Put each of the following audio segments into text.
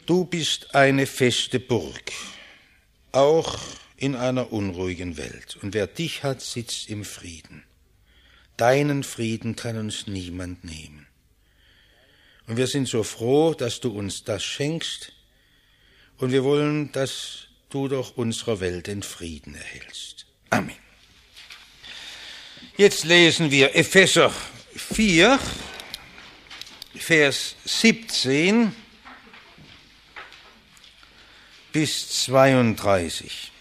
Du bist eine feste Burg, auch in einer unruhigen Welt. Und wer dich hat, sitzt im Frieden. Deinen Frieden kann uns niemand nehmen. Und wir sind so froh, dass du uns das schenkst. Und wir wollen, dass du doch unserer Welt den Frieden erhältst. Amen. Jetzt lesen wir Epheser 4, Vers 17 bis 32.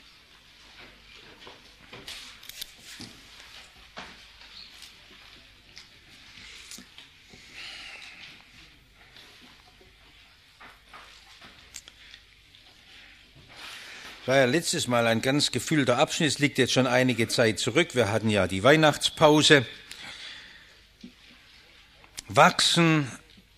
War ja letztes Mal ein ganz gefüllter Abschnitt, es liegt jetzt schon einige Zeit zurück. Wir hatten ja die Weihnachtspause. Wachsen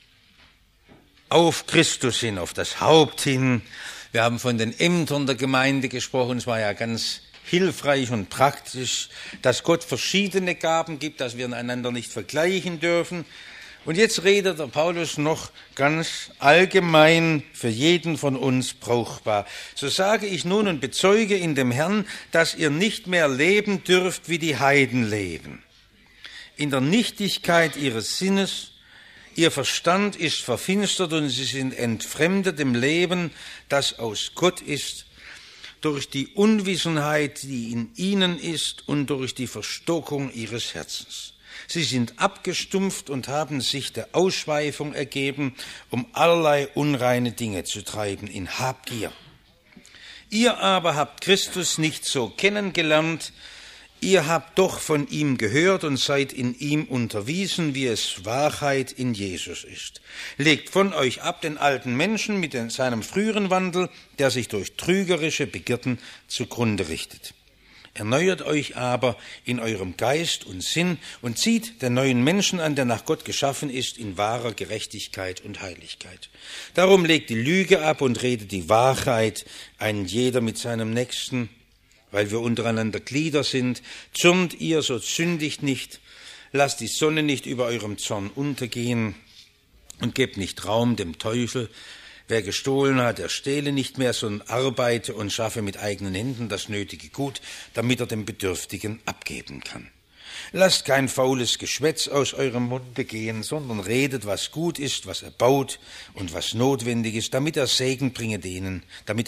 auf Christus hin, auf das Haupt hin. Wir haben von den Ämtern der Gemeinde gesprochen. Es war ja ganz hilfreich und praktisch, dass Gott verschiedene Gaben gibt, dass wir einander nicht vergleichen dürfen. Und jetzt redet der Paulus noch ganz allgemein für jeden von uns brauchbar. So sage ich nun und bezeuge in dem Herrn, dass ihr nicht mehr leben dürft, wie die Heiden leben. In der Nichtigkeit ihres Sinnes, ihr Verstand ist verfinstert und sie sind entfremdet dem Leben, das aus Gott ist, durch die Unwissenheit, die in ihnen ist und durch die Verstockung ihres Herzens. Sie sind abgestumpft und haben sich der Ausschweifung ergeben, um allerlei unreine Dinge zu treiben in Habgier. Ihr aber habt Christus nicht so kennengelernt, ihr habt doch von ihm gehört und seid in ihm unterwiesen, wie es Wahrheit in Jesus ist. Legt von euch ab den alten Menschen mit seinem früheren Wandel, der sich durch trügerische Begierden zugrunde richtet. Erneuert euch aber in eurem Geist und Sinn und zieht den neuen Menschen an, der nach Gott geschaffen ist, in wahrer Gerechtigkeit und Heiligkeit. Darum legt die Lüge ab und redet die Wahrheit, ein jeder mit seinem Nächsten, weil wir untereinander Glieder sind. Zürnt ihr, so sündigt nicht, lasst die Sonne nicht über eurem Zorn untergehen und gebt nicht Raum dem Teufel. Wer gestohlen hat, der stehle nicht mehr, sondern arbeite und schaffe mit eigenen Händen das nötige Gut, damit er dem Bedürftigen abgeben kann. Lasst kein faules Geschwätz aus eurem Munde gehen, sondern redet, was gut ist, was erbaut und was notwendig ist, damit es Segen bringe denen,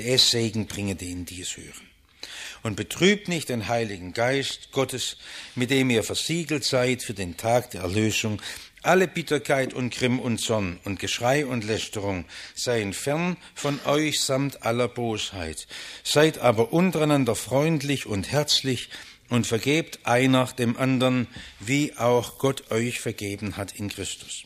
die es hören. Und betrübt nicht den Heiligen Geist Gottes, mit dem ihr versiegelt seid für den Tag der Erlösung. Alle Bitterkeit und Grimm und Zorn und Geschrei und Lästerung seien fern von euch samt aller Bosheit. Seid aber untereinander freundlich und herzlich und vergebt einer dem anderen, wie auch Gott euch vergeben hat in Christus.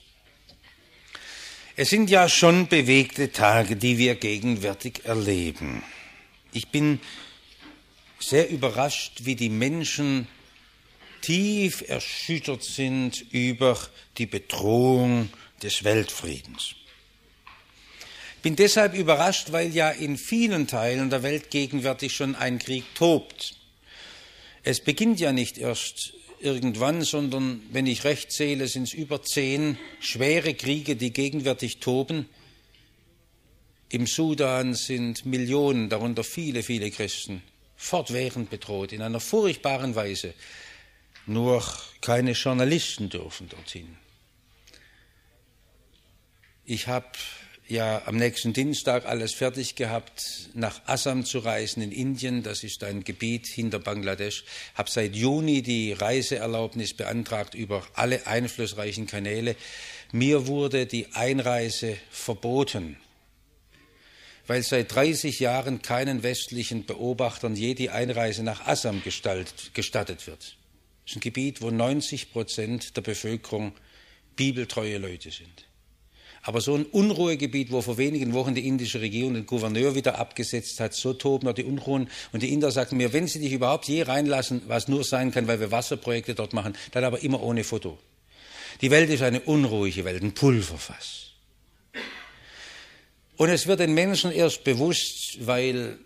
Es sind ja schon bewegte Tage, die wir gegenwärtig erleben. Ich bin sehr überrascht, wie die Menschen tief erschüttert sind über die Bedrohung des Weltfriedens. Ich bin deshalb überrascht, weil ja in vielen Teilen der Welt gegenwärtig schon ein Krieg tobt. Es beginnt ja nicht erst irgendwann, sondern, wenn ich recht zähle, sind es über 10 schwere Kriege, die gegenwärtig toben. Im Sudan sind Millionen, darunter viele, viele Christen, fortwährend bedroht, in einer furchtbaren Weise. Nur keine Journalisten dürfen dorthin. Ich habe ja am nächsten Dienstag alles fertig gehabt, nach Assam zu reisen in Indien. Das ist ein Gebiet hinter Bangladesch. Habe seit Juni die Reiseerlaubnis beantragt über alle einflussreichen Kanäle. Mir wurde die Einreise verboten, weil seit 30 Jahren keinen westlichen Beobachtern je die Einreise nach Assam gestattet wird. Das ist ein Gebiet, wo 90% der Bevölkerung bibeltreue Leute sind. Aber so ein Unruhegebiet, wo vor wenigen Wochen die indische Regierung den Gouverneur wieder abgesetzt hat, so toben dort die Unruhen. Und die Inder sagten mir, wenn sie dich überhaupt je reinlassen, was nur sein kann, weil wir Wasserprojekte dort machen, dann aber immer ohne Foto. Die Welt ist eine unruhige Welt, ein Pulverfass. Und es wird den Menschen erst bewusst, weil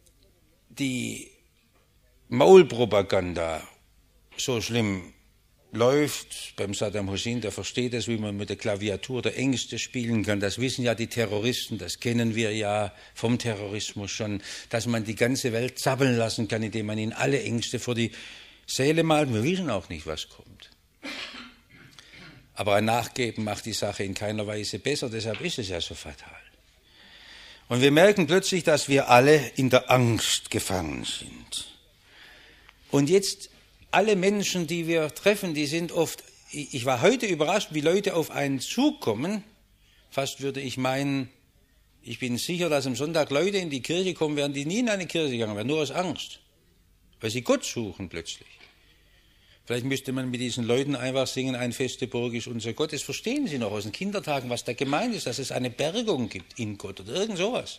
die Maulpropaganda so schlimm läuft beim Saddam Hussein, der versteht es, wie man mit der Klaviatur der Ängste spielen kann. Das wissen ja die Terroristen, das kennen wir ja vom Terrorismus schon, dass man die ganze Welt zappeln lassen kann, indem man ihnen alle Ängste vor die Seele malt. Wir wissen auch nicht, was kommt. Aber ein Nachgeben macht die Sache in keiner Weise besser, deshalb ist es ja so fatal. Und wir merken plötzlich, dass wir alle in der Angst gefangen sind. Und jetzt alle Menschen, die wir treffen, die sind oft, ich war heute überrascht, wie Leute auf einen zukommen. Fast würde ich meinen, ich bin sicher, dass am Sonntag Leute in die Kirche kommen werden, die nie in eine Kirche gegangen wären, nur aus Angst. Weil sie Gott suchen plötzlich. Vielleicht müsste man mit diesen Leuten einfach singen, ein feste Burg ist unser Gott. Das verstehen sie noch aus den Kindertagen, was da gemeint ist, dass es eine Bergung gibt in Gott oder irgend sowas.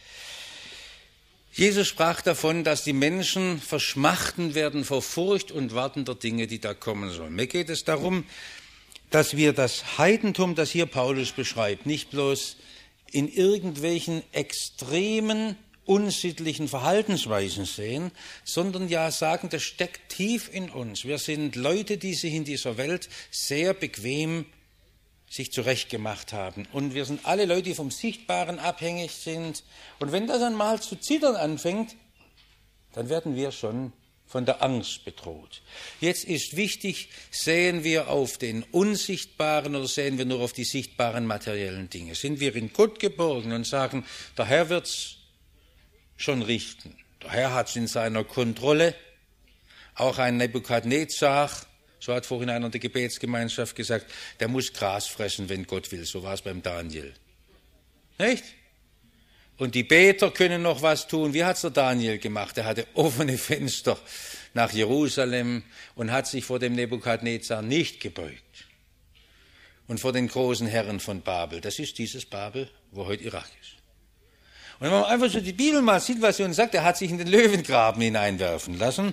Jesus sprach davon, dass die Menschen verschmachten werden vor Furcht und Warten der Dinge, die da kommen sollen. Mir geht es darum, dass wir das Heidentum, das hier Paulus beschreibt, nicht bloß in irgendwelchen extremen, unsittlichen Verhaltensweisen sehen, sondern ja sagen, das steckt tief in uns. Wir sind Leute, die sich in dieser Welt sehr bequem sich zurechtgemacht haben. Und wir sind alle Leute, die vom Sichtbaren abhängig sind. Und wenn das einmal zu zittern anfängt, dann werden wir schon von der Angst bedroht. Jetzt ist wichtig, sehen wir auf den Unsichtbaren oder sehen wir nur auf die sichtbaren materiellen Dinge? Sind wir in Gott geborgen und sagen, der Herr wird's schon richten. Der Herr hat es in seiner Kontrolle. Auch ein Nebukadnezar, so hat vorhin einer der Gebetsgemeinschaft gesagt, der muss Gras fressen, wenn Gott will. So war es beim Daniel. Nicht? Und die Beter können noch was tun. Wie hat es der Daniel gemacht? Er hatte offene Fenster nach Jerusalem und hat sich vor dem Nebukadnezar nicht gebeugt. Und vor den großen Herren von Babel. Das ist dieses Babel, wo heute Irak ist. Und wenn man einfach so die Bibel mal sieht, was sie uns sagt, er hat sich in den Löwengraben hineinwerfen lassen.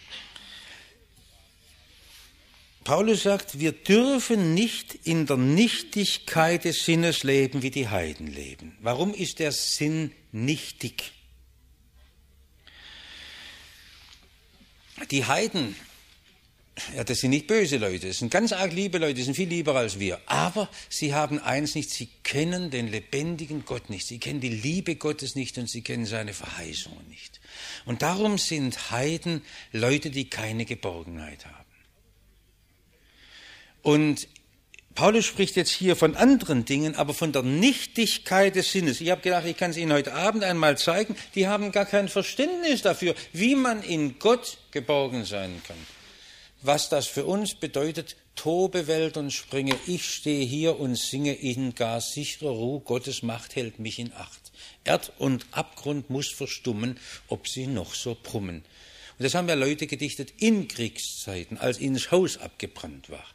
Paulus sagt, wir dürfen nicht in der Nichtigkeit des Sinnes leben, wie die Heiden leben. Warum ist der Sinn nichtig? Die Heiden, ja, das sind nicht böse Leute, das sind ganz arg liebe Leute, die sind viel lieber als wir. Aber sie haben eins nicht, sie kennen den lebendigen Gott nicht, sie kennen die Liebe Gottes nicht und sie kennen seine Verheißungen nicht. Und darum sind Heiden Leute, die keine Geborgenheit haben. Und Paulus spricht jetzt hier von anderen Dingen, aber von der Nichtigkeit des Sinnes. Ich habe gedacht, ich kann es Ihnen heute Abend einmal zeigen. Die haben gar kein Verständnis dafür, wie man in Gott geborgen sein kann. Was das für uns bedeutet, tobe Welt und springe, ich stehe hier und singe in gar sicherer Ruhe, Gottes Macht hält mich in Acht. Erd und Abgrund muss verstummen, ob sie noch so brummen. Und das haben ja Leute gedichtet in Kriegszeiten, als ihnen das Haus abgebrannt war.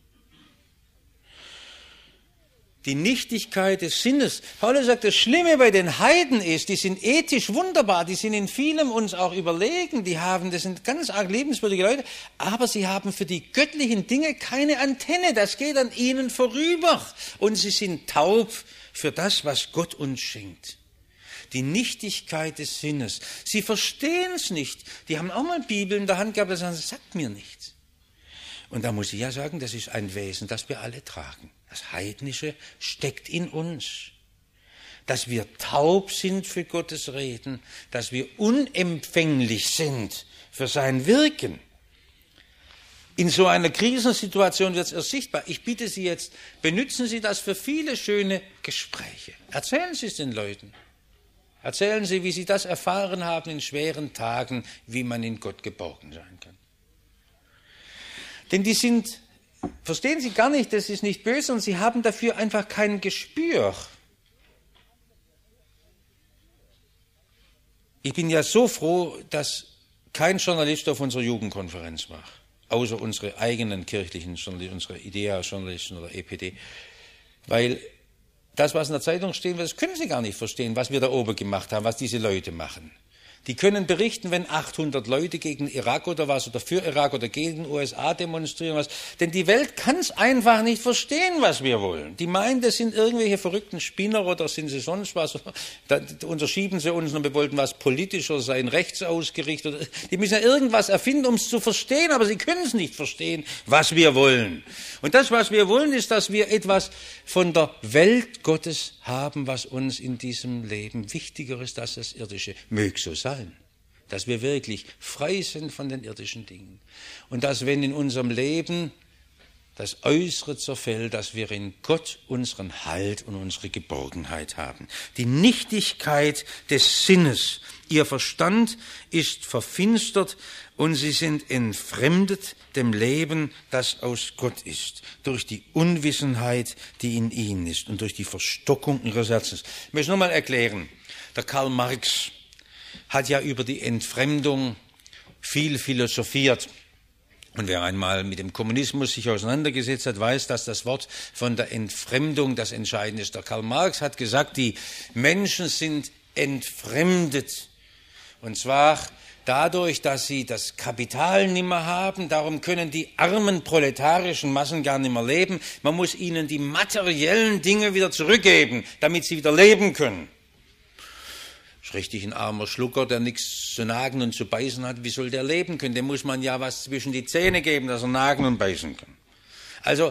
Die Nichtigkeit des Sinnes. Paulus sagt, das Schlimme bei den Heiden ist, die sind ethisch wunderbar, die sind in vielem uns auch überlegen, das sind ganz arg liebenswürdige Leute, aber sie haben für die göttlichen Dinge keine Antenne, das geht an ihnen vorüber. Und sie sind taub für das, was Gott uns schenkt. Die Nichtigkeit des Sinnes. Sie verstehen es nicht. Die haben auch mal Bibel in der Hand gehabt und sagen, das sagt mir nichts. Und da muss ich ja sagen, das ist ein Wesen, das wir alle tragen. Das Heidnische steckt in uns. Dass wir taub sind für Gottes Reden, dass wir unempfänglich sind für sein Wirken. In so einer Krisensituation wird es erst sichtbar. Ich bitte Sie jetzt, benutzen Sie das für viele schöne Gespräche. Erzählen Sie es den Leuten. Erzählen Sie, wie Sie das erfahren haben in schweren Tagen, wie man in Gott geborgen sein kann. Denn die sind, verstehen Sie gar nicht, das ist nicht böse, und sie haben dafür einfach kein Gespür. Ich bin ja so froh, dass kein Journalist auf unserer Jugendkonferenz war, außer unsere eigenen kirchlichen Journalisten, unsere IDEA-Journalisten oder EPD, weil das, was in der Zeitung stehen wird, das können Sie gar nicht verstehen, was wir da oben gemacht haben, was diese Leute machen. Die können berichten, wenn 800 Leute gegen Irak oder was oder für Irak oder gegen USA demonstrieren was. Denn die Welt kann es einfach nicht verstehen, was wir wollen. Die meinen, das sind irgendwelche verrückten Spinner oder sind sie sonst was. Da unterschieben sie uns und wir wollten was politischer sein, rechts ausgerichtet. Die müssen ja irgendwas erfinden, um es zu verstehen, aber sie können es nicht verstehen, was wir wollen. Und das, was wir wollen, ist, dass wir etwas von der Welt Gottes haben, was uns in diesem Leben wichtiger ist als das Irdische. Möge so sein, dass wir wirklich frei sind von den irdischen Dingen. Und dass, wenn in unserem Leben das Äußere zerfällt, dass wir in Gott unseren Halt und unsere Geborgenheit haben. Die Nichtigkeit des Sinnes, ihr Verstand ist verfinstert und sie sind entfremdet dem Leben, das aus Gott ist, durch die Unwissenheit, die in ihnen ist und durch die Verstockung ihres Herzens. Ich möchte nur mal erklären, der Karl Marx hat ja über die Entfremdung viel philosophiert. Und wer einmal mit dem Kommunismus sich auseinandergesetzt hat, weiß, dass das Wort von der Entfremdung das Entscheidende ist. Der Karl Marx hat gesagt, die Menschen sind entfremdet. Und zwar dadurch, dass sie das Kapital nicht mehr haben. Darum können die armen proletarischen Massen gar nicht mehr leben. Man muss ihnen die materiellen Dinge wieder zurückgeben, damit sie wieder leben können. Das ist richtig ein armer Schlucker, der nichts zu nagen und zu beißen hat. Wie soll der leben können? Dem muss man ja was zwischen die Zähne geben, dass er nagen und beißen kann. Also,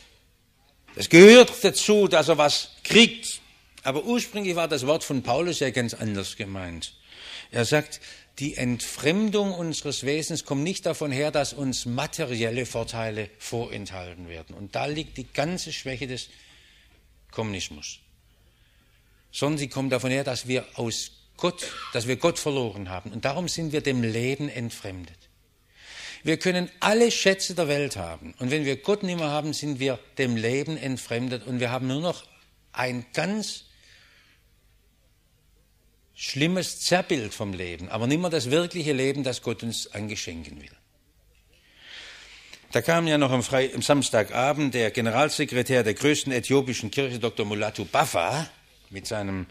es gehört dazu, dass er was kriegt. Aber ursprünglich war das Wort von Paulus ja ganz anders gemeint. Er sagt, die Entfremdung unseres Wesens kommt nicht davon her, dass uns materielle Vorteile vorenthalten werden. Und da liegt die ganze Schwäche des Kommunismus. Sondern sie kommt davon her, dass wir Gott verloren haben. Und darum sind wir dem Leben entfremdet. Wir können alle Schätze der Welt haben. Und wenn wir Gott nicht mehr haben, sind wir dem Leben entfremdet. Und wir haben nur noch ein ganz schlimmes Zerrbild vom Leben, aber nicht mehr das wirkliche Leben, das Gott uns angeschenken will. Da kam ja noch am Samstagabend der Generalsekretär der größten äthiopischen Kirche, Dr. Mulatu Baffa, mit seinem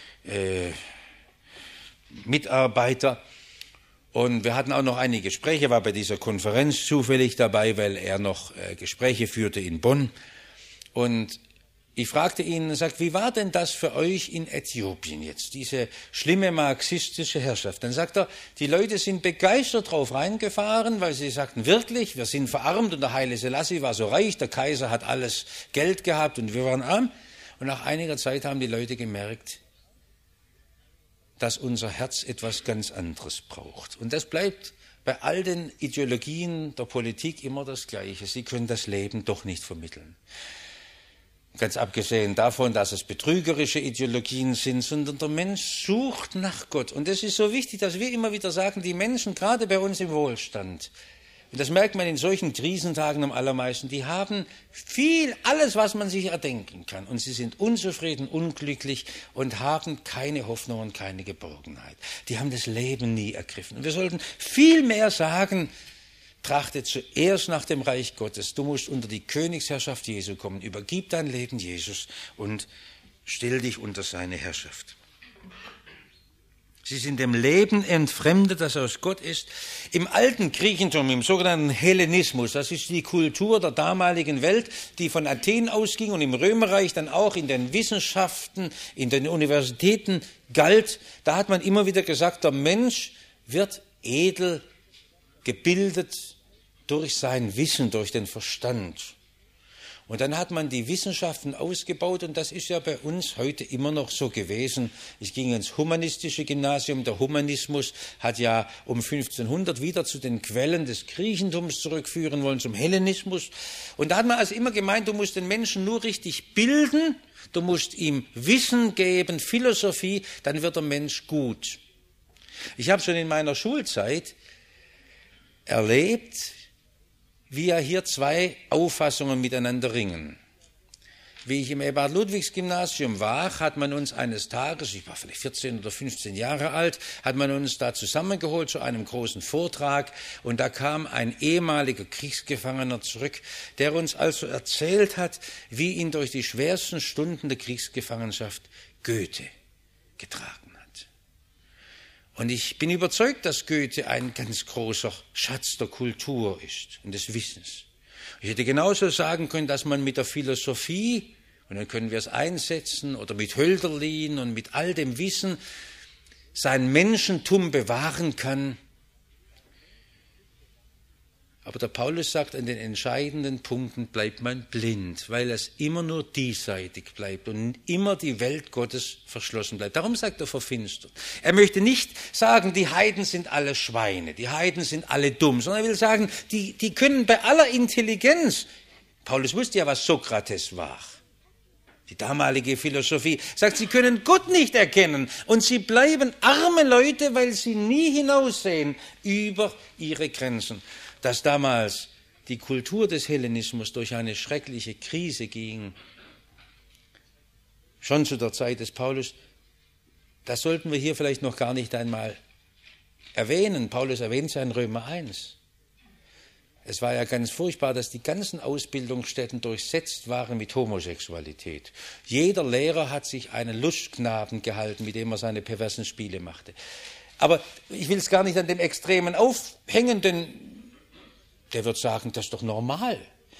Mitarbeiter. Und wir hatten auch noch einige Gespräche, war bei dieser Konferenz zufällig dabei, weil er noch Gespräche führte in Bonn. Und ich fragte ihn und sagte, wie war denn das für euch in Äthiopien jetzt, diese schlimme marxistische Herrschaft? Dann sagt er, die Leute sind begeistert drauf reingefahren, weil sie sagten, wirklich, wir sind verarmt und der Haile Selassie war so reich, der Kaiser hat alles Geld gehabt und wir waren arm. Und nach einiger Zeit haben die Leute gemerkt, dass unser Herz etwas ganz anderes braucht. Und das bleibt bei all den Ideologien der Politik immer das Gleiche. Sie können das Leben doch nicht vermitteln. Ganz abgesehen davon, dass es betrügerische Ideologien sind, sondern der Mensch sucht nach Gott. Und es ist so wichtig, dass wir immer wieder sagen, die Menschen, gerade bei uns im Wohlstand, und das merkt man in solchen Krisentagen am allermeisten, die haben alles, was man sich erdenken kann. Und sie sind unzufrieden, unglücklich und haben keine Hoffnung und keine Geborgenheit. Die haben das Leben nie ergriffen. Und wir sollten viel mehr sagen, trachte zuerst nach dem Reich Gottes. Du musst unter die Königsherrschaft Jesu kommen. Übergib dein Leben Jesus und stell dich unter seine Herrschaft. Sie sind dem Leben entfremdet, das aus Gott ist. Im alten Griechentum, im sogenannten Hellenismus, das ist die Kultur der damaligen Welt, die von Athen ausging und im Römerreich dann auch in den Wissenschaften, in den Universitäten galt. Da hat man immer wieder gesagt, der Mensch wird edel gebildet durch sein Wissen, durch den Verstand. Und dann hat man die Wissenschaften ausgebaut und das ist ja bei uns heute immer noch so gewesen. Ich ging ins humanistische Gymnasium, der Humanismus hat ja um 1500 wieder zu den Quellen des Griechentums zurückführen wollen, zum Hellenismus. Und da hat man also immer gemeint, du musst den Menschen nur richtig bilden, du musst ihm Wissen geben, Philosophie, dann wird der Mensch gut. Ich habe schon in meiner Schulzeit erlebt, wie ja hier zwei Auffassungen miteinander ringen. Wie ich im Eberhard-Ludwigs-Gymnasium war, hat man uns eines Tages, ich war vielleicht 14 oder 15 Jahre alt, hat man uns da zusammengeholt zu einem großen Vortrag und da kam ein ehemaliger Kriegsgefangener zurück, der uns also erzählt hat, wie ihn durch die schwersten Stunden der Kriegsgefangenschaft Goethe getragen hat. Und ich bin überzeugt, dass Goethe ein ganz großer Schatz der Kultur ist und des Wissens. Ich hätte genauso sagen können, dass man mit der Philosophie, und dann können wir es einsetzen, oder mit Hölderlin und mit all dem Wissen sein Menschentum bewahren kann. Aber der Paulus sagt, an den entscheidenden Punkten bleibt man blind, weil es immer nur diesseitig bleibt und immer die Welt Gottes verschlossen bleibt. Darum sagt er verfinstert. Er möchte nicht sagen, die Heiden sind alle Schweine, die Heiden sind alle dumm, sondern er will sagen, die können bei aller Intelligenz, Paulus wusste ja, was Sokrates war, die damalige Philosophie, sagt, sie können Gott nicht erkennen und sie bleiben arme Leute, weil sie nie hinaussehen über ihre Grenzen. Dass damals die Kultur des Hellenismus durch eine schreckliche Krise ging, schon zu der Zeit des Paulus, das sollten wir hier vielleicht noch gar nicht einmal erwähnen. Paulus erwähnt es ja in Römer 1. Es war ja ganz furchtbar, dass die ganzen Ausbildungsstätten durchsetzt waren mit Homosexualität. Jeder Lehrer hat sich einen Lustknaben gehalten, mit dem er seine perversen Spiele machte. Aber ich will es gar nicht an dem Extremen aufhängen, denn der wird sagen, das ist doch normal.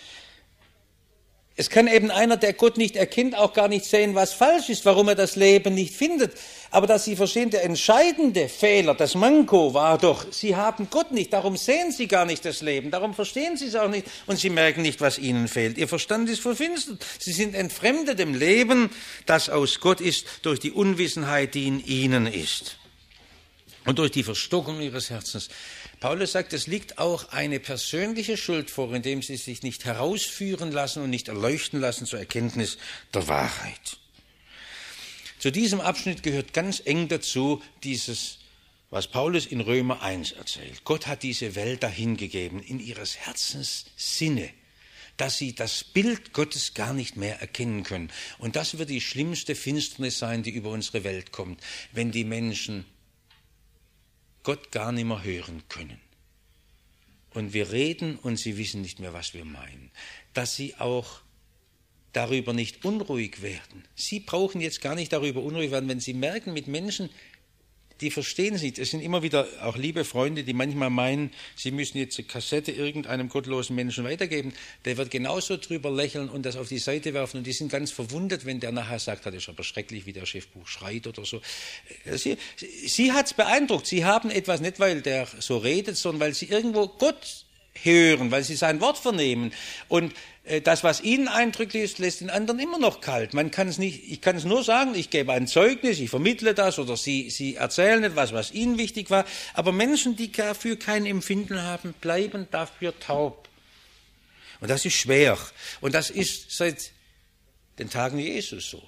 Es kann eben einer, der Gott nicht erkennt, auch gar nicht sehen, was falsch ist, warum er das Leben nicht findet. Aber dass Sie verstehen, der entscheidende Fehler, das Manko war doch, Sie haben Gott nicht, darum sehen Sie gar nicht das Leben, darum verstehen Sie es auch nicht und Sie merken nicht, was Ihnen fehlt. Ihr Verstand ist verfinstert. Sie sind entfremdet dem Leben, das aus Gott ist, durch die Unwissenheit, die in Ihnen ist und durch die Verstockung Ihres Herzens. Paulus sagt, es liegt auch eine persönliche Schuld vor, indem sie sich nicht herausführen lassen und nicht erleuchten lassen zur Erkenntnis der Wahrheit. Zu diesem Abschnitt gehört ganz eng dazu dieses, was Paulus in Römer 1 erzählt. Gott hat diese Welt dahingegeben, in ihres Herzens Sinne, dass sie das Bild Gottes gar nicht mehr erkennen können. Und das wird die schlimmste Finsternis sein, die über unsere Welt kommt, wenn die Menschen Gott gar nicht mehr hören können. Und wir reden und sie wissen nicht mehr, was wir meinen. Dass sie auch darüber nicht unruhig werden. Sie brauchen jetzt gar nicht darüber unruhig werden, wenn sie merken, mit Menschen, die verstehen sie nicht. Es sind immer wieder auch liebe Freunde, die manchmal meinen, sie müssen jetzt eine Kassette irgendeinem gottlosen Menschen weitergeben. Der wird genauso drüber lächeln und das auf die Seite werfen. Und die sind ganz verwundert, wenn der nachher sagt, das ist aber schrecklich, wie der Chefbuch schreit oder so. Sie hat es beeindruckt. Sie haben etwas, nicht weil der so redet, sondern weil sie irgendwo Gott hören, weil sie sein Wort vernehmen. Und das, was ihnen eindrücklich ist, lässt den anderen immer noch kalt. Man kann es nicht, ich kann es nur sagen, ich gebe ein Zeugnis, ich vermittle das oder sie erzählen etwas, was ihnen wichtig war. Aber Menschen, die dafür kein Empfinden haben, bleiben dafür taub. Und das ist schwer. Und das ist seit den Tagen Jesus so.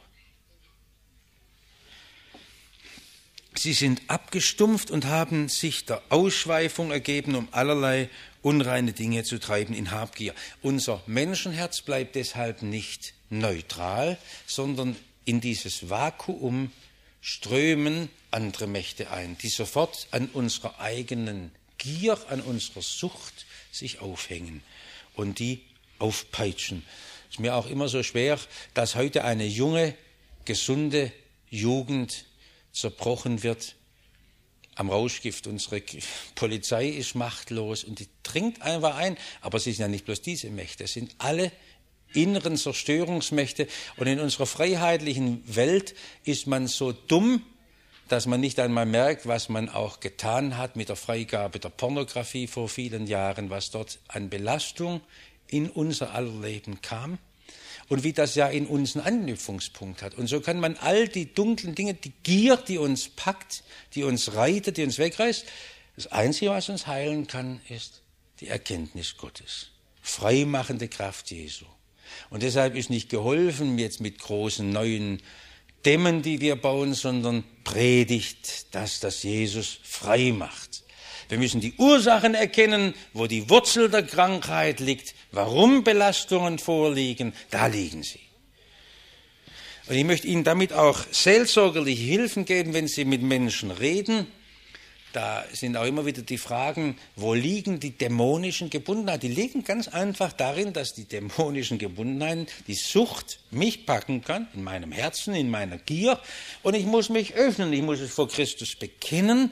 Sie sind abgestumpft und haben sich der Ausschweifung ergeben, um allerlei unreine Dinge zu treiben in Habgier. Unser Menschenherz bleibt deshalb nicht neutral, sondern in dieses Vakuum strömen andere Mächte ein, die sofort an unserer eigenen Gier, an unserer Sucht sich aufhängen und die aufpeitschen. Es ist mir auch immer so schwer, dass heute eine junge, gesunde Jugend zerbrochen wird am Rauschgift. Unsere Polizei ist machtlos und die dringt einfach ein. Aber es sind ja nicht bloß diese Mächte, es sind alle inneren Zerstörungsmächte. Und in unserer freiheitlichen Welt ist man so dumm, dass man nicht einmal merkt, was man auch getan hat mit der Freigabe der Pornografie vor vielen Jahren, was dort an Belastung in unser aller Leben kam. Und wie das ja in uns einen Anknüpfungspunkt hat. Und so kann man all die dunklen Dinge, die Gier, die uns packt, die uns reitet, die uns wegreißt, das Einzige, was uns heilen kann, ist die Erkenntnis Gottes. Freimachende Kraft Jesu. Und deshalb ist nicht geholfen jetzt mit großen neuen Dämmen, die wir bauen, sondern predigt, dass das Jesus frei macht. Wir müssen die Ursachen erkennen, wo die Wurzel der Krankheit liegt, warum Belastungen vorliegen, da liegen sie. Und ich möchte Ihnen damit auch seelsorgerliche Hilfen geben, wenn Sie mit Menschen reden. Da sind auch immer wieder die Fragen, wo liegen die dämonischen Gebundenheiten? Die liegen ganz einfach darin, dass die dämonischen Gebundenheiten, die Sucht mich packen kann, in meinem Herzen, in meiner Gier. Und ich muss mich öffnen, ich muss es vor Christus bekennen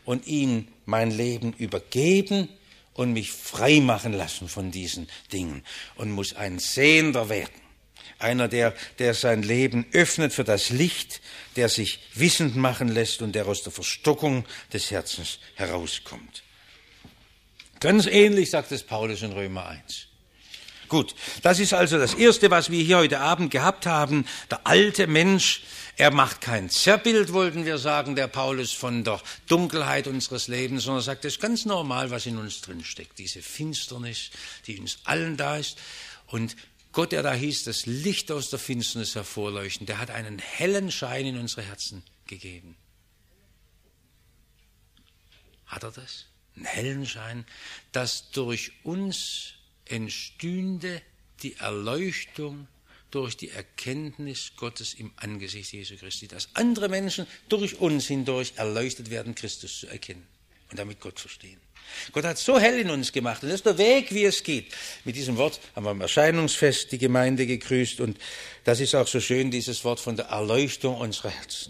und ihm mein Leben übergeben und mich frei machen lassen von diesen Dingen und muss ein Sehender werden. Einer, der sein Leben öffnet für das Licht, der sich wissend machen lässt und der aus der Verstockung des Herzens herauskommt. Ganz ähnlich sagt es Paulus in Römer 1. Gut, das ist also das Erste, was wir hier heute Abend gehabt haben. Der alte Mensch, er macht kein Zerrbild, wollten wir sagen, der Paulus, von der Dunkelheit unseres Lebens, sondern sagt, das ist ganz normal, was in uns drinsteckt. Diese Finsternis, die in uns allen da ist. Und Gott, der da hieß, das Licht aus der Finsternis hervorleuchten, der hat einen hellen Schein in unsere Herzen gegeben. Hat er das? Einen hellen Schein, dass durch uns entstünde die Erleuchtung durch die Erkenntnis Gottes im Angesicht Jesu Christi, dass andere Menschen durch uns hindurch erleuchtet werden, Christus zu erkennen und damit Gott verstehen. Gott hat so hell in uns gemacht und das ist der Weg, wie es geht. Mit diesem Wort haben wir am Erscheinungsfest die Gemeinde gegrüßt und das ist auch so schön, dieses Wort von der Erleuchtung unserer Herzen.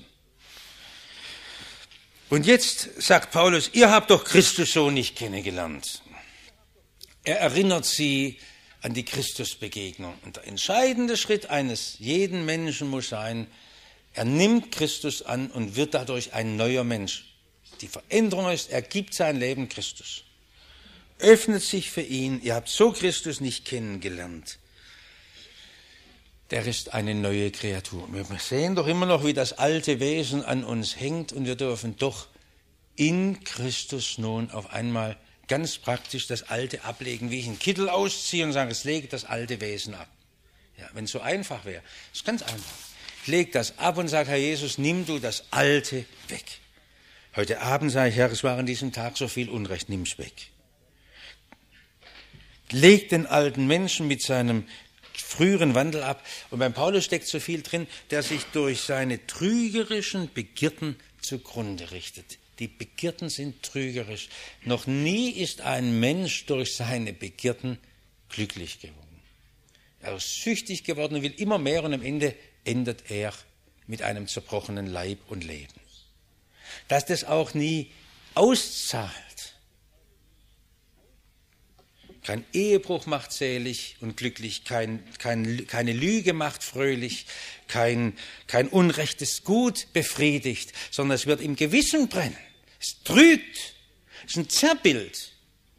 Und jetzt sagt Paulus, ihr habt doch Christus so nicht kennengelernt. Er erinnert sie an die Christusbegegnung. Und der entscheidende Schritt eines jeden Menschen muss sein, er nimmt Christus an und wird dadurch ein neuer Mensch. Die Veränderung ist, er gibt sein Leben Christus. Öffnet sich für ihn, ihr habt so Christus nicht kennengelernt. Der ist eine neue Kreatur. Wir sehen doch immer noch, wie das alte Wesen an uns hängt und wir dürfen doch in Christus nun auf einmal ganz praktisch das Alte ablegen, wie ich einen Kittel ausziehe und sage, es lege das alte Wesen ab. Ja, wenn es so einfach wäre, ist ganz einfach. Ich lege das ab und sage, Herr Jesus, nimm du das Alte weg. Heute Abend sage ich, Herr, es war an diesem Tag so viel Unrecht, nimm's weg. Leg den alten Menschen mit seinem früheren Wandel ab. Und beim Paulus steckt so viel drin, der sich durch seine trügerischen Begierden zugrunde richtet. Die Begierden sind trügerisch. Noch nie ist ein Mensch durch seine Begierden glücklich geworden. Er ist süchtig geworden und will immer mehr und am Ende endet er mit einem zerbrochenen Leib und Leben. Dass das auch nie auszahlt. Kein Ehebruch macht selig und glücklich, keine Lüge macht fröhlich, kein unrechtes Gut befriedigt, sondern es wird im Gewissen brennen. Es trügt, es ist ein Zerrbild.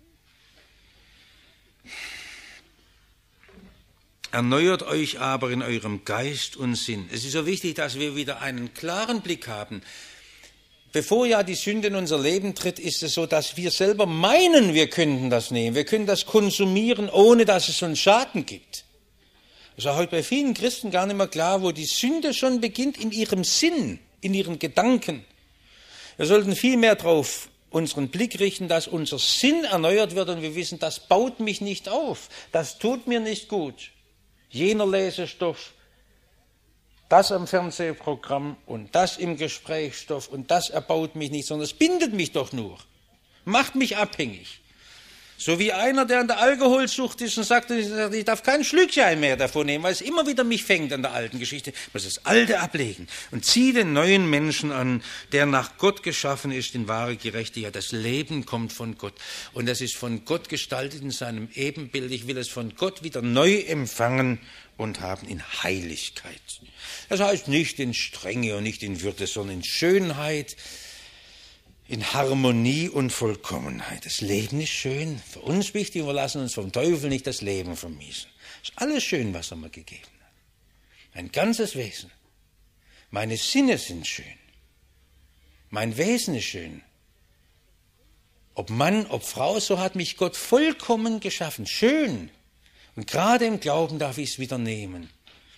Erneuert euch aber in eurem Geist und Sinn. Es ist so wichtig, dass wir wieder einen klaren Blick haben. Bevor ja die Sünde in unser Leben tritt, ist es so, dass wir selber meinen, wir könnten das nehmen. Wir können das konsumieren, ohne dass es uns Schaden gibt. Es ist heute bei vielen Christen gar nicht mehr klar, wo die Sünde schon beginnt, in ihrem Sinn, in ihren Gedanken. Wir sollten viel mehr darauf unseren Blick richten, dass unser Sinn erneuert wird und wir wissen, das baut mich nicht auf, das tut mir nicht gut. Jener Lesestoff, das am Fernsehprogramm und das im Gesprächsstoff und das erbaut mich nicht, sondern es bindet mich doch nur, macht mich abhängig. So wie einer, der an der Alkoholsucht ist und sagt, ich darf kein Schlückchen mehr davon nehmen, weil es immer wieder mich fängt an der alten Geschichte. Ich muss das Alte ablegen und ziehe den neuen Menschen an, der nach Gott geschaffen ist in wahre Gerechtigkeit. Das Leben kommt von Gott und das ist von Gott gestaltet in seinem Ebenbild. Ich will es von Gott wieder neu empfangen und haben in Heiligkeit. Das heißt nicht in Strenge und nicht in Würde, sondern in Schönheit, in Harmonie und Vollkommenheit. Das Leben ist schön, für uns wichtig, wir lassen uns vom Teufel nicht das Leben vermiesen. Es ist alles schön, was er mir gegeben hat. Mein ganzes Wesen. Meine Sinne sind schön. Mein Wesen ist schön. Ob Mann, ob Frau, so hat mich Gott vollkommen geschaffen. Schön. Und gerade im Glauben darf ich es wieder nehmen.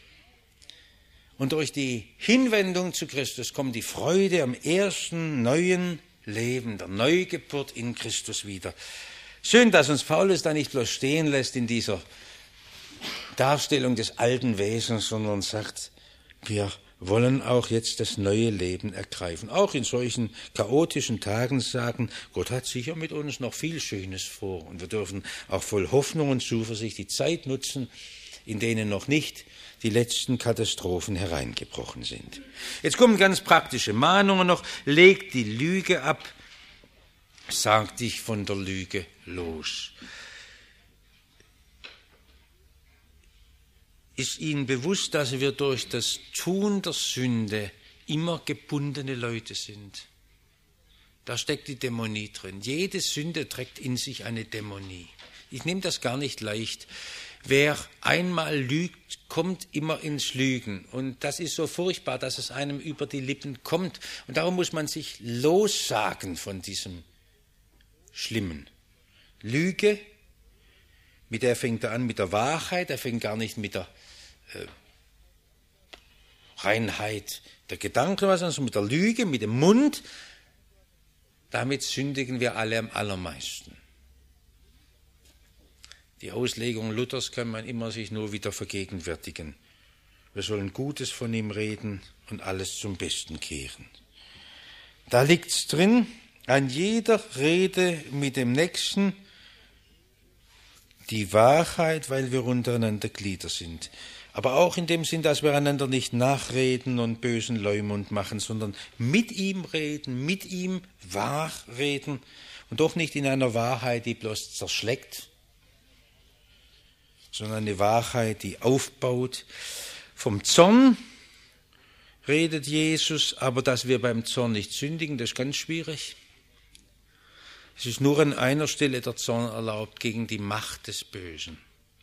Und durch die Hinwendung zu Christus kommt die Freude am ersten neuen Leben, der Neugeburt in Christus wieder. Schön, dass uns Paulus da nicht bloß stehen lässt in dieser Darstellung des alten Wesens, sondern sagt, wir wollen auch jetzt das neue Leben ergreifen. Auch in solchen chaotischen Tagen sagen, Gott hat sicher mit uns noch viel Schönes vor. Und wir dürfen auch voll Hoffnung und Zuversicht die Zeit nutzen, in denen noch nicht die letzten Katastrophen hereingebrochen sind. Jetzt kommen ganz praktische Mahnungen noch. Legt die Lüge ab sag dich von der Lüge los. Ist Ihnen bewusst, dass wir durch das Tun der Sünde immer gebundene Leute sind? Da steckt die Dämonie drin. Jede Sünde trägt in sich eine Dämonie. Ich nehme das gar nicht leicht. Wer einmal lügt, kommt immer ins Lügen. Und das ist so furchtbar, dass es einem über die Lippen kommt. Und darum muss man sich lossagen von diesem Schlimmen. Lüge, mit der fängt er an mit der Wahrheit, er fängt gar nicht mit der Reinheit der Gedanken, sondern mit der Lüge, mit dem Mund. Damit sündigen wir alle am allermeisten. Die Auslegung Luthers kann man immer sich nur wieder vergegenwärtigen. Wir sollen Gutes von ihm reden und alles zum Besten kehren. Da liegt's drin, an jeder Rede mit dem Nächsten die Wahrheit, weil wir untereinander Glieder sind. Aber auch in dem Sinn, dass wir einander nicht nachreden und bösen Leumund machen, sondern mit ihm reden, mit ihm wahr reden und doch nicht in einer Wahrheit, die bloß zerschlägt, sondern eine Wahrheit, die aufbaut. Vom Zorn redet Jesus, aber dass wir beim Zorn nicht sündigen, das ist ganz schwierig. Es ist nur an einer Stelle der Zorn erlaubt, gegen die Macht des Bösen.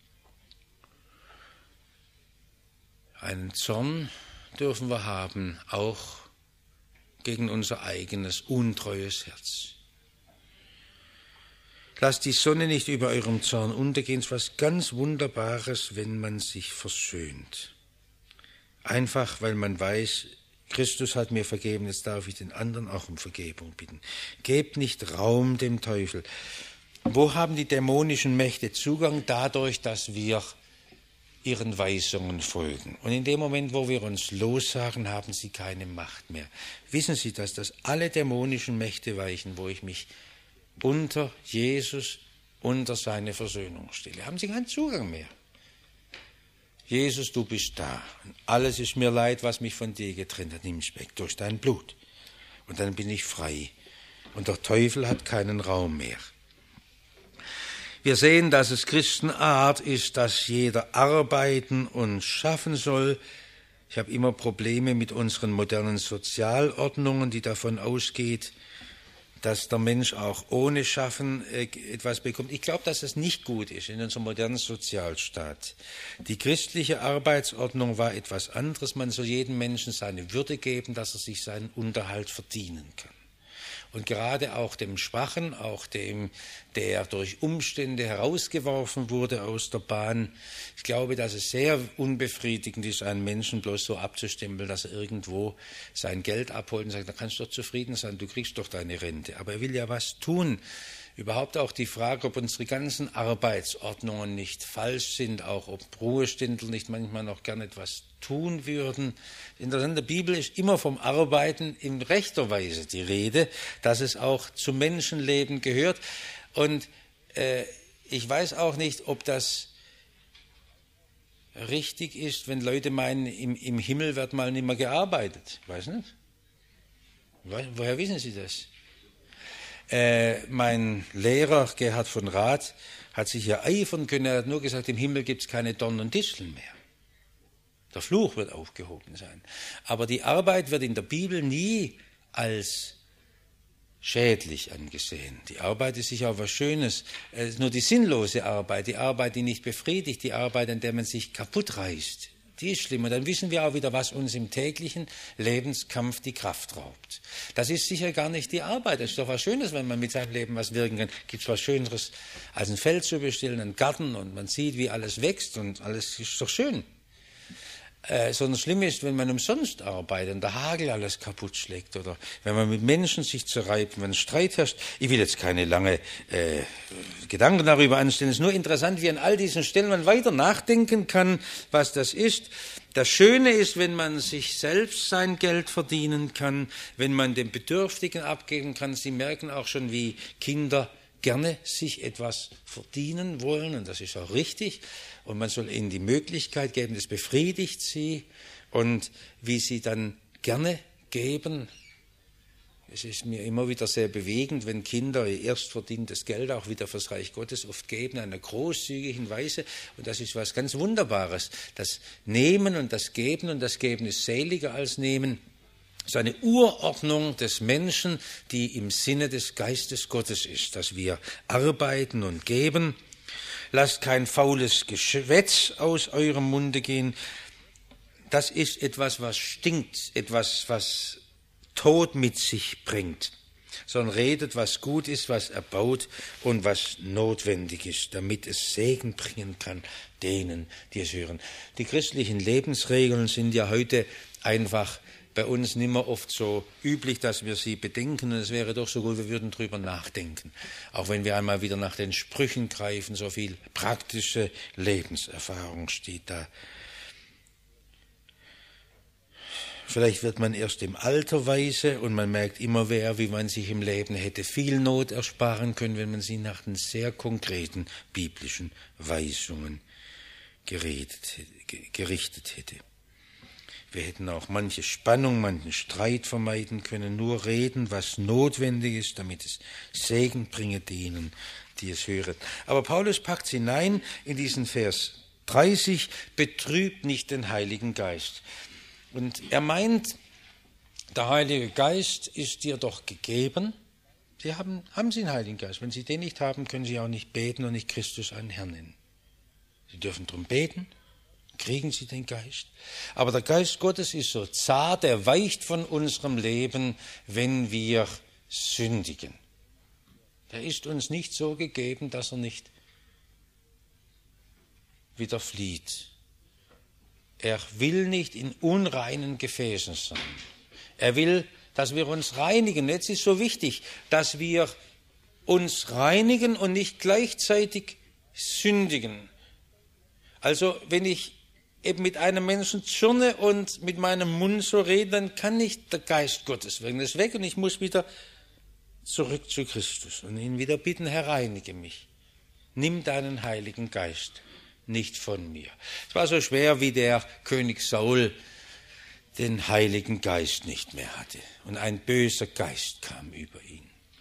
Einen Zorn dürfen wir haben, auch gegen unser eigenes, untreues Herz. Lasst die Sonne nicht über eurem Zorn untergehen. Es ist was ganz Wunderbares, wenn man sich versöhnt. Einfach, weil man weiß, Christus hat mir vergeben, jetzt darf ich den anderen auch um Vergebung bitten. Gebt nicht Raum dem Teufel. Wo haben die dämonischen Mächte Zugang? Dadurch, dass wir ihren Weisungen folgen. Und in dem Moment, wo wir uns lossagen, haben sie keine Macht mehr. Wissen Sie, dass alle dämonischen Mächte weichen, wo ich mich unter Jesus, unter seine Versöhnung stelle. Haben sie keinen Zugang mehr. Jesus, du bist da. Und alles ist mir leid, was mich von dir getrennt hat. Nimm es weg durch dein Blut. Und dann bin ich frei. Und der Teufel hat keinen Raum mehr. Wir sehen, dass es Christenart ist, dass jeder arbeiten und schaffen soll. Ich habe immer Probleme mit unseren modernen Sozialordnungen, die davon ausgeht, dass der Mensch auch ohne Schaffen etwas bekommt. Ich glaube, dass es nicht gut ist in unserem modernen Sozialstaat. Die christliche Arbeitsordnung war etwas anderes. Man soll jedem Menschen seine Würde geben, dass er sich seinen Unterhalt verdienen kann. Und gerade auch dem Schwachen, auch dem, der durch Umstände herausgeworfen wurde aus der Bahn, ich glaube, dass es sehr unbefriedigend ist, einen Menschen bloß so abzustempeln, dass er irgendwo sein Geld abholt und sagt, da kannst du doch zufrieden sein, du kriegst doch deine Rente. Aber er will ja was tun. Überhaupt auch die Frage, ob unsere ganzen Arbeitsordnungen nicht falsch sind, auch ob Ruheständler nicht manchmal noch gern etwas tun würden. Interessant, in der Bibel ist immer vom Arbeiten in rechter Weise die Rede, dass es auch zum Menschenleben gehört. Und ich weiß auch nicht, ob das richtig ist, wenn Leute meinen, im Himmel wird mal nicht mehr gearbeitet. Ich weiß nicht. Woher wissen Sie das? Mein Lehrer, Gerhard von Rath, hat sich ja eifern können. Er hat nur gesagt, im Himmel gibt es keine Dornen und Disteln mehr. Der Fluch wird aufgehoben sein. Aber die Arbeit wird in der Bibel nie als schädlich angesehen. Die Arbeit ist sicher auch was Schönes. Es ist nur die sinnlose Arbeit, die Arbeit, die nicht befriedigt, die Arbeit, an der man sich kaputt reißt. Die ist schlimm. Und dann wissen wir auch wieder, was uns im täglichen Lebenskampf die Kraft raubt. Das ist sicher gar nicht die Arbeit. Es ist doch was Schönes, wenn man mit seinem Leben was wirken kann. Gibt es was Schöneres, als ein Feld zu bestellen, einen Garten, und man sieht, wie alles wächst und alles ist doch schön. Sondern schlimm ist, wenn man umsonst arbeitet und der Hagel alles kaputt schlägt oder wenn man mit Menschen sich zerreibt, wenn Streit herrscht. Ich will jetzt keine lange Gedanken darüber anstellen. Es ist nur interessant, wie an all diesen Stellen man weiter nachdenken kann, was das ist. Das Schöne ist, wenn man sich selbst sein Geld verdienen kann, wenn man den Bedürftigen abgeben kann. Sie merken auch schon, wie Kinder gerne sich etwas verdienen wollen, und das ist auch richtig. Und man soll ihnen die Möglichkeit geben, das befriedigt sie, und wie sie dann gerne geben Es ist mir immer wieder sehr bewegend, wenn Kinder ihr erst verdientes Geld auch wieder fürs Reich Gottes oft geben, in einer großzügigen Weise. Und das ist was ganz Wunderbares. Das Nehmen und das Geben ist seliger als Nehmen. Das ist eine Urordnung des Menschen, die im Sinne des Geistes Gottes ist, dass wir arbeiten und geben. Lasst kein faules Geschwätz aus eurem Munde gehen. Das ist etwas, was stinkt, etwas, was Tod mit sich bringt, sondern redet, was gut ist, was erbaut und was notwendig ist, damit es Segen bringen kann denen, die es hören. Die christlichen Lebensregeln sind ja heute einfach bei uns nicht mehr oft so üblich, dass wir sie bedenken, und es wäre doch so gut, wir würden drüber nachdenken. Auch wenn wir einmal wieder nach den Sprüchen greifen, so viel praktische Lebenserfahrung steht da. Vielleicht wird man erst im Alter weise und man merkt immer mehr, wie man sich im Leben hätte viel Not ersparen können, wenn man sie nach den sehr konkreten biblischen Weisungen gerichtet hätte. Wir hätten auch manche Spannung, manchen Streit vermeiden können, nur reden, was notwendig ist, damit es Segen bringe denen, die es hören. Aber Paulus packt es hinein in diesen Vers 30, betrübt nicht den Heiligen Geist. Und er meint, der Heilige Geist ist dir doch gegeben. Sie haben Sie den Heiligen Geist. Wenn Sie den nicht haben, können Sie auch nicht beten und nicht Christus einen Herrn nennen. Sie dürfen darum beten, kriegen Sie den Geist. Aber der Geist Gottes ist so zart, er weicht von unserem Leben, wenn wir sündigen. Er ist uns nicht so gegeben, dass er nicht wieder flieht. Er will nicht in unreinen Gefäßen sein. Er will, dass wir uns reinigen. Jetzt ist so wichtig, dass wir uns reinigen und nicht gleichzeitig sündigen. Also wenn ich eben mit einem Menschen zürne und mit meinem Mund so rede, dann kann nicht der Geist Gottes wirken. Das ist weg und ich muss wieder zurück zu Christus und ihn wieder bitten, Herr, reinige mich. Nimm deinen Heiligen Geist nicht von mir. Es war so schwer, wie der König Saul den Heiligen Geist nicht mehr hatte. Und ein böser Geist kam über ihn.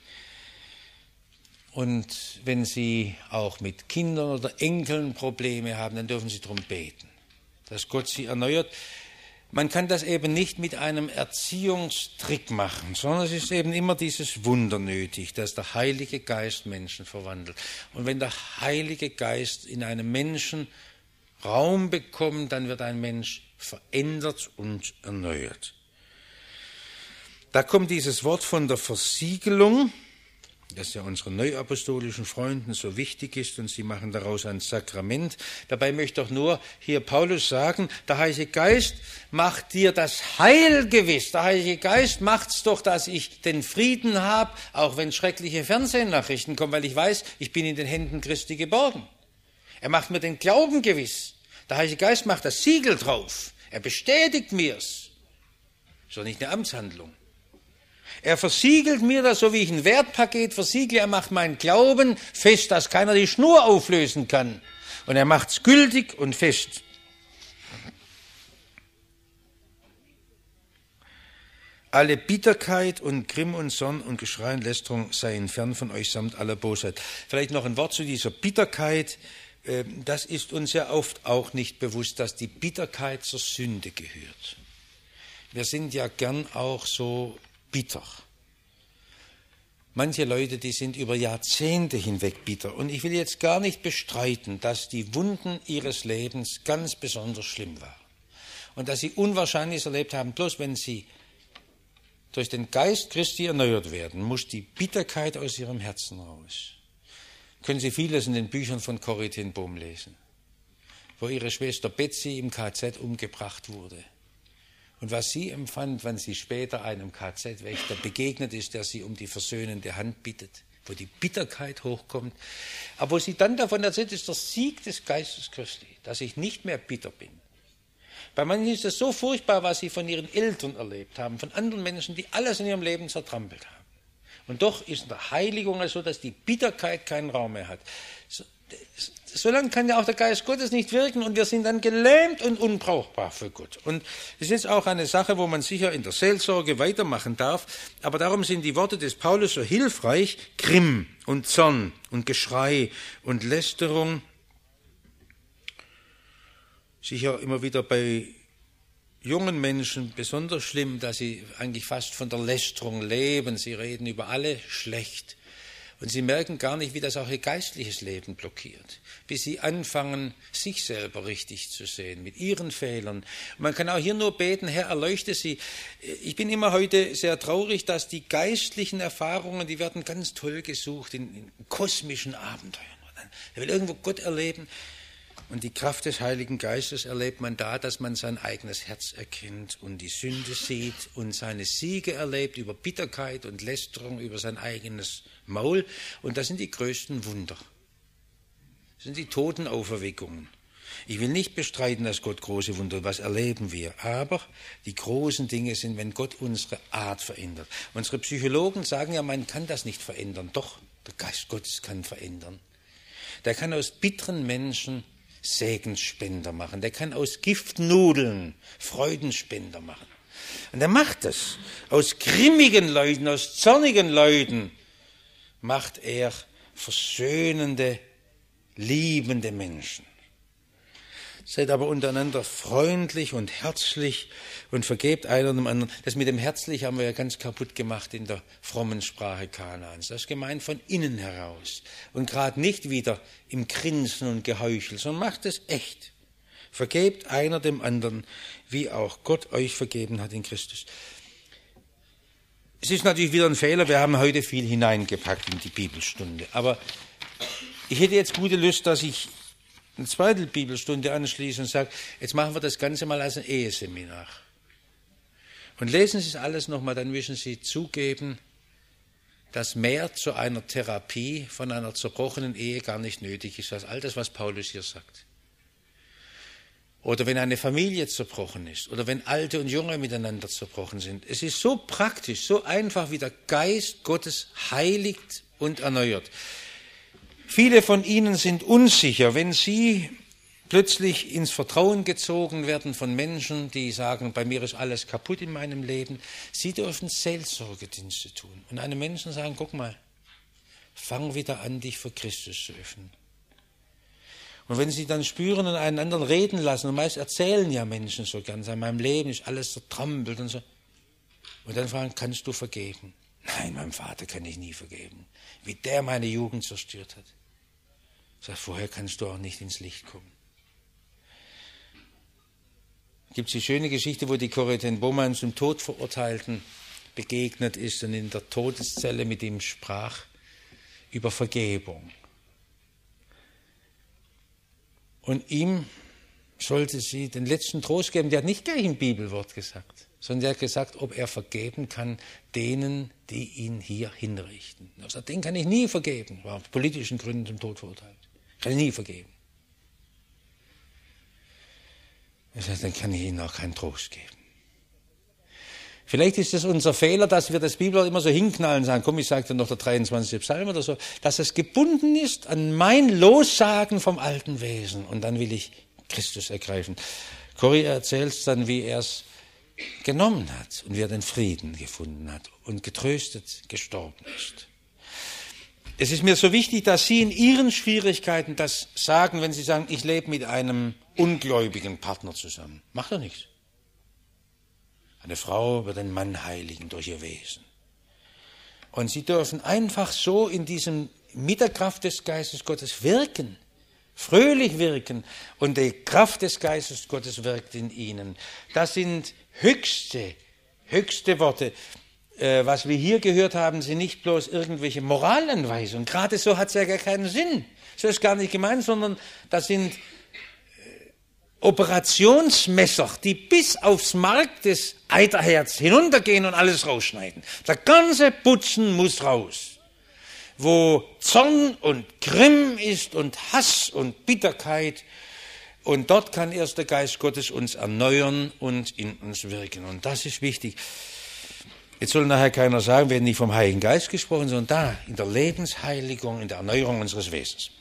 Und wenn Sie auch mit Kindern oder Enkeln Probleme haben, dann dürfen Sie darum beten, dass Gott sie erneuert. Man kann das eben nicht mit einem Erziehungstrick machen, sondern es ist eben immer dieses Wunder nötig, dass der Heilige Geist Menschen verwandelt. Und wenn der Heilige Geist in einem Menschen Raum bekommt, dann wird ein Mensch verändert und erneuert. Da kommt dieses Wort von der Versiegelung, das ja unseren neuapostolischen Freunden so wichtig ist, und sie machen daraus ein Sakrament. Dabei möchte doch nur hier Paulus sagen, der Heilige Geist macht dir das Heil gewiss. Der Heilige Geist macht's doch, dass ich den Frieden habe, auch wenn schreckliche Fernsehnachrichten kommen, weil ich weiß, ich bin in den Händen Christi geborgen. Er macht mir den Glauben gewiss. Der Heilige Geist macht das Siegel drauf. Er bestätigt mir's. Ist doch nicht eine Amtshandlung. Er versiegelt mir das, so wie ich ein Wertpaket versiegle. Er macht meinen Glauben fest, dass keiner die Schnur auflösen kann. Und er macht es gültig und fest. Alle Bitterkeit und Grimm und Zorn und Geschrei und Lästerung seien fern von euch samt aller Bosheit. Vielleicht noch ein Wort zu dieser Bitterkeit. Das ist uns ja oft auch nicht bewusst, dass die Bitterkeit zur Sünde gehört. Wir sind ja gern auch so bitter. Manche Leute, die sind über Jahrzehnte hinweg bitter. Und ich will jetzt gar nicht bestreiten, dass die Wunden ihres Lebens ganz besonders schlimm waren. Und dass sie Unwahrscheinliches erlebt haben. Bloß wenn sie durch den Geist Christi erneuert werden, muss die Bitterkeit aus ihrem Herzen raus. Können Sie vieles in den Büchern von Corrie ten Boom lesen, wo ihre Schwester Betsy im KZ umgebracht wurde. Und was sie empfand, wenn sie später einem KZ-Wächter begegnet ist, der sie um die versöhnende Hand bittet, wo die Bitterkeit hochkommt. Aber wo sie dann davon erzählt, ist der Sieg des Geistes Christi, dass ich nicht mehr bitter bin. Bei manchen ist es so furchtbar, was sie von ihren Eltern erlebt haben, von anderen Menschen, die alles in ihrem Leben zertrampelt haben. Und doch ist in der Heiligung so, dass die Bitterkeit keinen Raum mehr hat. solange kann ja auch der Geist Gottes nicht wirken und wir sind dann gelähmt und unbrauchbar für Gott. Und das ist jetzt auch eine Sache, wo man sicher in der Seelsorge weitermachen darf, aber darum sind die Worte des Paulus so hilfreich: Grimm und Zorn und Geschrei und Lästerung. Sicher immer wieder bei jungen Menschen besonders schlimm, dass sie eigentlich fast von der Lästerung leben. Sie reden über alle schlecht. Und sie merken gar nicht, wie das auch ihr geistliches Leben blockiert. Bis sie anfangen, sich selber richtig zu sehen, mit ihren Fehlern. Man kann auch hier nur beten: Herr, erleuchte sie. Ich bin immer heute sehr traurig, dass die geistlichen Erfahrungen, die werden ganz toll gesucht in kosmischen Abenteuern. Er will irgendwo Gott erleben. Und die Kraft des Heiligen Geistes erlebt man da, dass man sein eigenes Herz erkennt und die Sünde sieht und seine Siege erlebt über Bitterkeit und Lästerung, über sein eigenes Maul. Und das sind die größten Wunder. Das sind die Totenauferweckungen. Ich will nicht bestreiten, dass Gott große Wunder, was erleben wir. Aber die großen Dinge sind, wenn Gott unsere Art verändert. Unsere Psychologen sagen ja, man kann das nicht verändern. Doch, der Geist Gottes kann verändern. Der kann aus bitteren Menschen Segensspender machen. Der kann aus Giftnudeln Freudenspender machen. Und er macht das. Aus grimmigen Leuten, aus zornigen Leuten macht er versöhnende, liebende Menschen. Seid aber untereinander freundlich und herzlich und vergebt einer dem anderen. Das mit dem herzlich haben wir ja ganz kaputt gemacht in der frommen Sprache Kanaans. Das ist gemeint von innen heraus und gerade nicht wieder im Grinsen und Geheuchel, sondern macht es echt. Vergebt einer dem anderen, wie auch Gott euch vergeben hat in Christus. Es ist natürlich wieder ein Fehler, wir haben heute viel hineingepackt in die Bibelstunde, aber ich hätte jetzt gute Lust, dass ich eine zweite Bibelstunde anschließe und sage, jetzt machen wir das Ganze mal als ein Eheseminar. Und lesen Sie es alles nochmal, dann müssen Sie zugeben, dass mehr zu einer Therapie von einer zerbrochenen Ehe gar nicht nötig ist, als all das, was Paulus hier sagt. Oder wenn eine Familie zerbrochen ist, oder wenn Alte und Junge miteinander zerbrochen sind. Es ist so praktisch, so einfach, wie der Geist Gottes heiligt und erneuert. Viele von Ihnen sind unsicher, wenn Sie plötzlich ins Vertrauen gezogen werden von Menschen, die sagen, bei mir ist alles kaputt in meinem Leben. Sie dürfen Seelsorgedienste tun und einem Menschen sagen, guck mal, fang wieder an, dich für Christus zu öffnen. Und wenn Sie dann spüren und einen anderen reden lassen, und meist erzählen ja Menschen so gern, sagen, in meinem Leben ist alles zertrampelt und so. Und dann fragen, kannst du vergeben? Nein, meinem Vater kann ich nie vergeben, wie der meine Jugend zerstört hat. Sagt, vorher kannst du auch nicht ins Licht kommen. Gibt es die schöne Geschichte, wo die Corrie ten Boom zum Tod Verurteilten begegnet ist und in der Todeszelle mit ihm sprach über Vergebung. Und ihm sollte sie den letzten Trost geben. Der hat nicht gleich ein Bibelwort gesagt, sondern der hat gesagt, ob er vergeben kann denen, die ihn hier hinrichten. Er hat gesagt, den kann ich nie vergeben. War aus politischen Gründen zum Tod verurteilt. Kann ich nie vergeben. Er sagt, dann kann ich ihnen auch keinen Trost geben. Vielleicht ist es unser Fehler, dass wir das Bibelwort immer so hinknallen und sagen, komm, ich sage dir noch der 23. Psalm oder so, dass es gebunden ist an mein Lossagen vom alten Wesen und dann will ich Christus ergreifen. Corrie erzählt es dann, wie er es genommen hat und wie er den Frieden gefunden hat und getröstet gestorben ist. Es ist mir so wichtig, dass Sie in Ihren Schwierigkeiten das sagen, wenn Sie sagen, ich lebe mit einem ungläubigen Partner zusammen. Macht doch nichts. Eine Frau wird einen Mann heiligen durch ihr Wesen. Und Sie dürfen einfach so in diesem, mit der Kraft des Geistes Gottes wirken, fröhlich wirken und die Kraft des Geistes Gottes wirkt in Ihnen. Das sind höchste Worte. Was wir hier gehört haben, sind nicht bloß irgendwelche Moralanweisungen. Gerade so hat es ja gar keinen Sinn. So ist gar nicht gemeint, sondern das sind Operationsmesser, die bis aufs Mark des Eiterherz hinuntergehen und alles rausschneiden. Der ganze Putzen muss raus. Wo Zorn und Grimm ist und Hass und Bitterkeit. Und dort kann erst der Geist Gottes uns erneuern und in uns wirken. Und das ist wichtig. Jetzt soll nachher keiner sagen, wir haben nicht vom Heiligen Geist gesprochen, sondern da, in der Lebensheiligung, in der Erneuerung unseres Wesens.